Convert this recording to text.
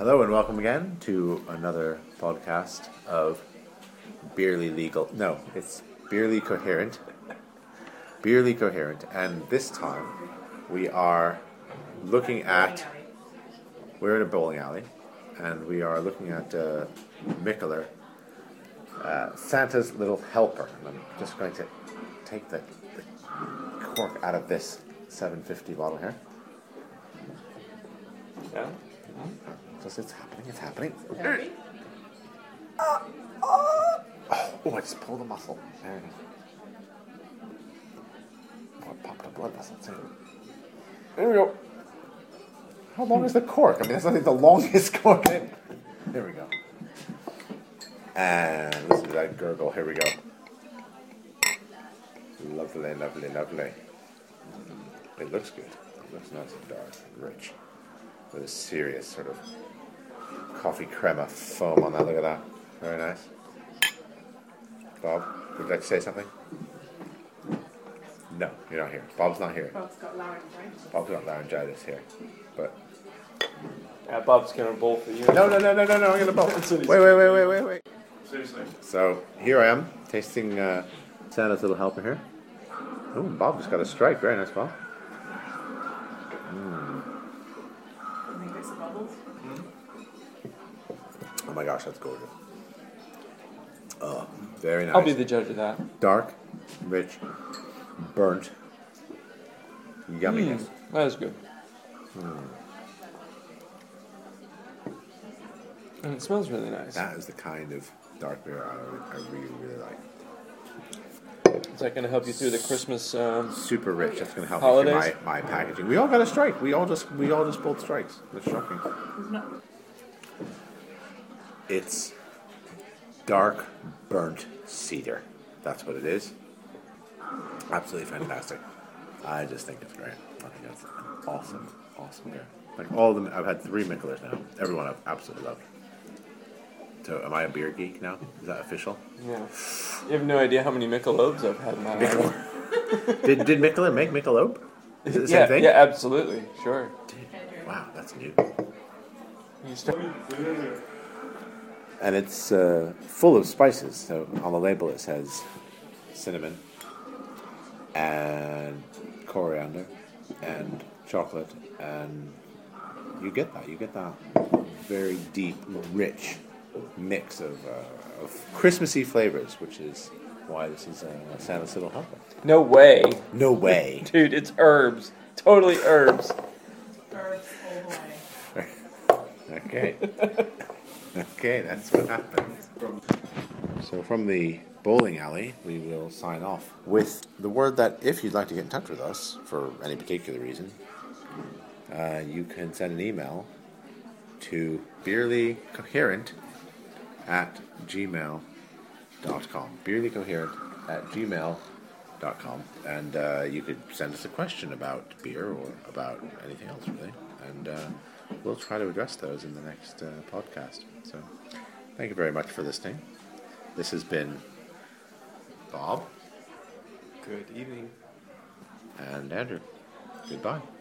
Hello and welcome again to another podcast of Beerly Legal. No, it's Beerly Coherent. Beerly Coherent, and this time we are looking at. We're in a bowling alley, and we are looking at Mikkeller, Santa's Little Helper. And I'm just going to take the cork out of this 750 bottle here. Yeah. It's happening. It's happening. Ready? Oh, I just pulled a muscle. There it is. Oh, I popped a blood vessel too. There we go. How long is the cork? I mean, that's not the longest cork. There we go. And listen to that gurgle. Here we go. Lovely, lovely, lovely. It looks good. It looks nice and dark and rich. With a serious sort of coffee crema foam on that. Look at that. Very nice. Bob, would you like to say something? No, you're not here. Bob's not here. Bob's got laryngitis. Bob's got laryngitis here. But Bob's gonna bowl for you. no, I'm gonna bowl. Wait. Seriously. So here I am, tasting Santa's Little Helper here. Oh, Bob just got a strike. Very nice, Bob. I think there's the bubbles. Oh my gosh, that's gorgeous. Oh, very nice. I'll be the judge of that. Dark, rich, burnt, yumminess. That is good. And it smells really nice. That is the kind of dark beer I really, really like. Is that going to help you through the Christmas? Super rich. That's going to help me Holidays? through my packaging. We all got a strike. We all just both strikes. That's shocking. It's dark, burnt cedar. That's what it is. Absolutely fantastic. I just think it's great. I think that's an awesome beer. Like all of them, I've had 3 Mikkellers now. Everyone I've absolutely loved. So, am I a beer geek now? Is that official? Yeah. You have no idea how many Michelobes I've had in my life. Did Mikkeller make Michelob? Is it the same thing? Yeah, absolutely. Sure. Wow, that's new. You start- And it's full of spices. So on the label it says cinnamon and coriander and chocolate, and you get that very deep, rich mix of Christmassy flavors, which is why this is Santa's Little Helper. No way. No way. Dude, it's herbs. Totally herbs. Birds all the way. Okay. Okay, that's what happens. So from the bowling alley, we will sign off with the word that if you'd like to get in touch with us for any particular reason, you can send an email to beerlycoherent@gmail.com. beerlycoherent@gmail.com. And you could send us a question about beer or about anything else, really. And we'll try to address those in the next podcast. So thank you very much for listening. This has been Bob Good evening. and Andrew. Goodbye.